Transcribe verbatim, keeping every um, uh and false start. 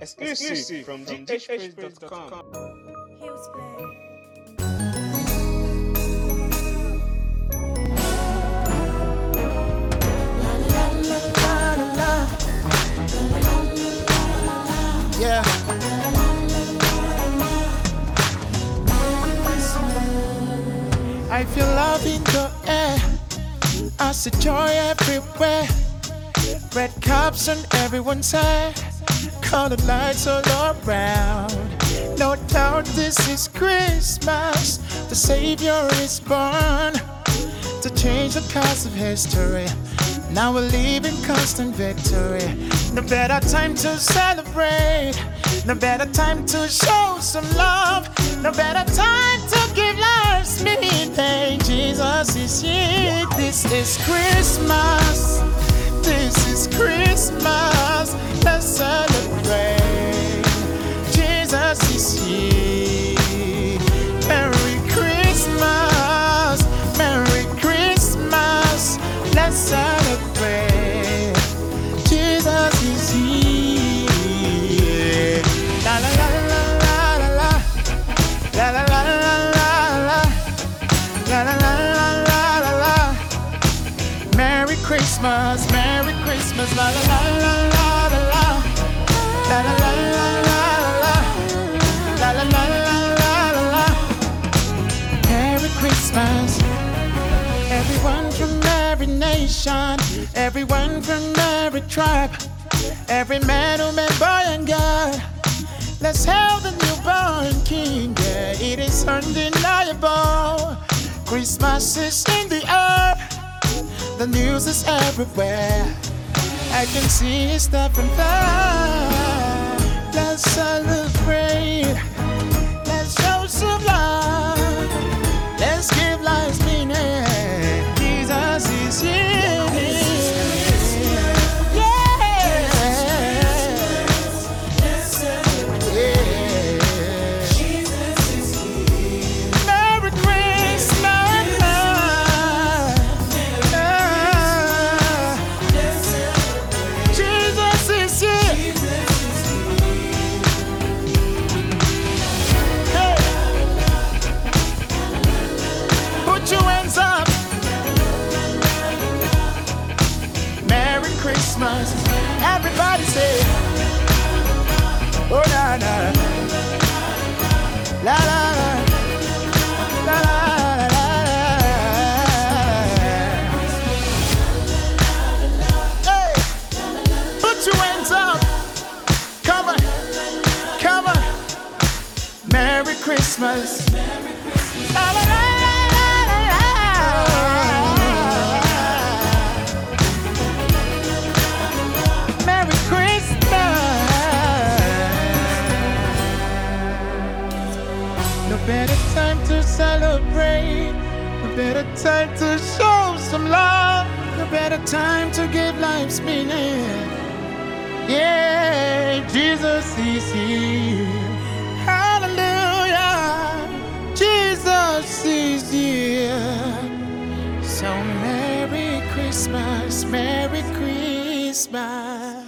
Exclusive from g h praise dot com. Hills Play. Yeah. I feel love in the air. I see joy everywhere. Red cups on everyone's head. Colored lights all around. No doubt this is Christmas. The Savior is born to change the course of history. Now we live in constant victory. No better time to celebrate. No better time to show some love. No better time to give life's meaning. Jesus is here. This is Christmas. This is Christmas. Let's celebrate. Jesus is here. Merry Christmas. Merry Christmas. Let's celebrate. Jesus is here. La la la la la la la. La la la la la la. La la la la la la la. Merry Christmas, Merry Christmas, la la la la la la la. La la la la la la. La la la la la la. Merry Christmas. Everyone from every nation, everyone from every tribe, every man, woman, boy and girl. Let's hail the newborn King. Yeah, it is undeniable. Christmas is in the air. The news is everywhere. I can see it's stuff and fire. Let's celebrate. Let's show some love. Let's give life's meaning. Jesus is here. Everybody say, oh na na, la la la, la la la la. Hey, put your hands up, come on, come on. Merry Christmas, la la la. No better time to celebrate. No better time to show some love. No better time to give life's meaning. Yeah, Jesus is here. Hallelujah. Jesus is here. So Merry Christmas, Merry Christmas.